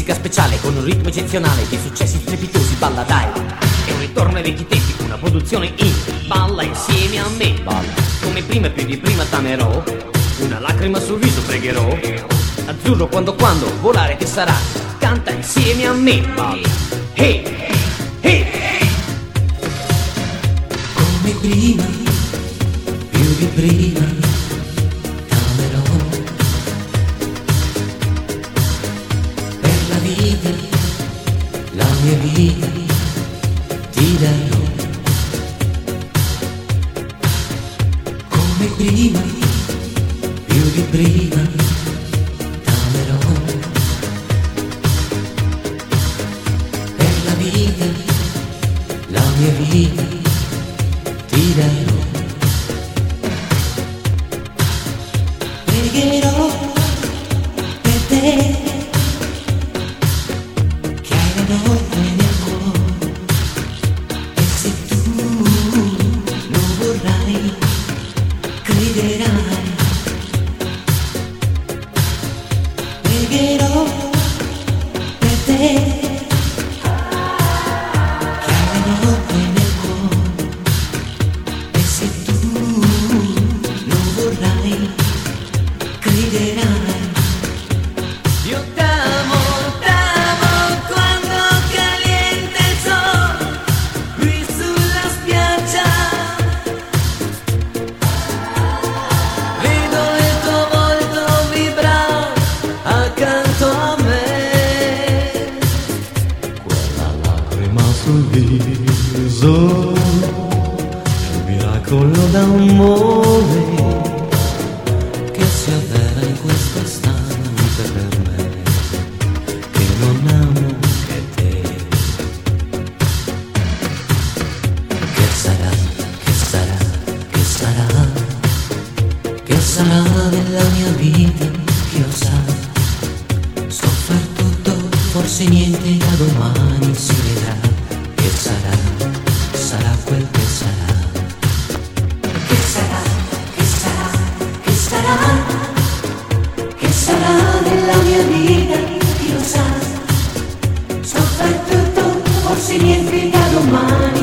musica speciale con un ritmo eccezionale, di successi strepitosi, balla dai. È un ritorno ai vecchi tempi, una produzione indie. Balla insieme a me, balla come prima, più di prima t'amerò. Una lacrima sul viso pregherò. Azzurro quando volare che sarà. Canta insieme a me, balla. Hey, hey. Come prima, più di prima t'amerò. Per la vita, la mia vita ti darò. Come prima, più di prima t'amerò. Per la vita, la mia vita ti darò. Pregherò per te che hai la notte nel cuore, e se tu lo vorrai crederai. Pregherò per te che hai la notte nel cuore, e se tu lo vorrai crederai. Io t'amo quando caliente il sole qui sulla spiaggia. Vedo il tuo volto vibrare accanto a me. Quella lacrima sul viso è un miracolo d'amore che si avvera in questo istante per me, che non amo che te. Che sarà, che sarà, che sarà, che sarà della mia vita, chi lo sa. So far tutto, forse niente, da domani si vedrà. Che sarà, sarà quel che sarà. Che sarà, che sarà, che sarà, che sarà della mia vita, chi lo sa. So far tutto, forse niente, da domani